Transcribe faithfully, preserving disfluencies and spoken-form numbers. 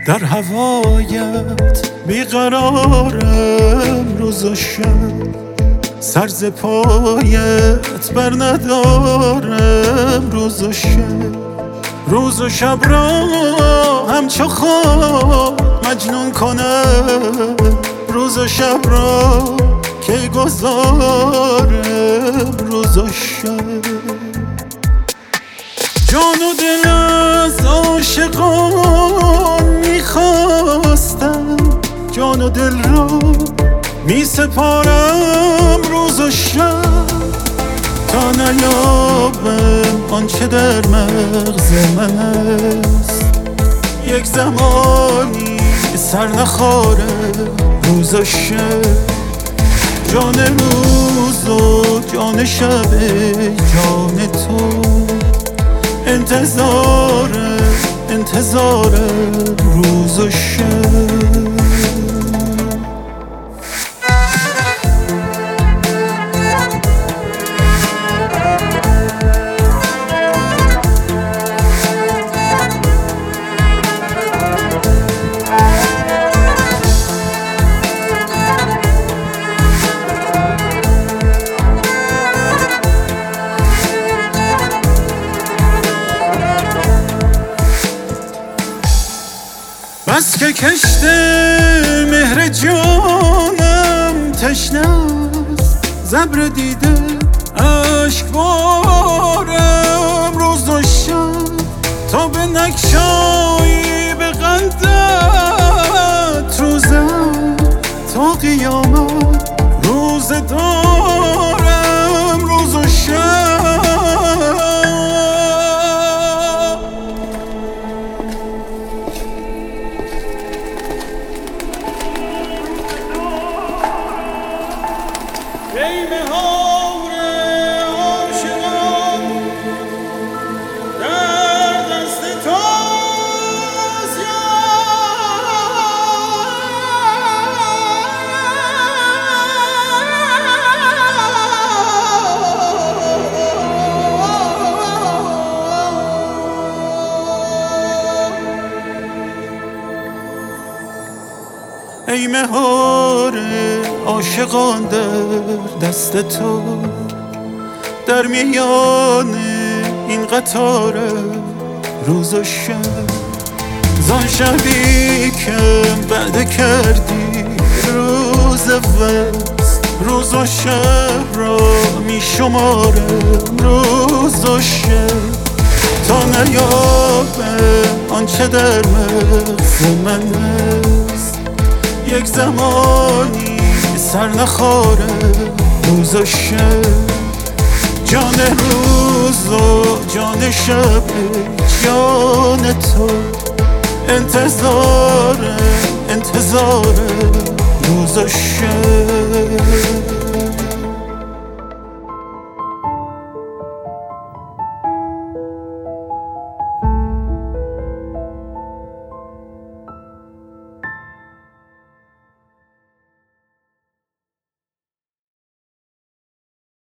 در هوایت بیقرارم روز و شب، سر ز پایت بر ندارم روز و شب. روز و شب را همچو خود مجنون کنم، روز و شب را کی گذارم روز و شب. جان و دل از عاشقان میخواستم، جان و دل را می سپارم روز و شب، تا نیابم آنچه در مغز من است. یک زمانی سر نخارم روز و شب. جان روز و جان شب جان تو، انتظارم انتظارم روز و شب. بس که کشت مهر جانم تشنه است، زبر دیده اشک بارم روز و شب. تا به نگشایی به قندت روزم، تا قیامت روز دارم روز و شب. ای مهار عاشقان در دست توست ای مهار عاشقان در دست تو، در میان این قطار روز و شب. زان شبی که بعد کردی روز وصل، روز و شب را می شمارم روز و شب، تا نیابم آنچه در مغز من است. یک زمانی سر نخارم روز و شب. جان روز و جان شب جان تو، انتظارم انتظارم روز و شب.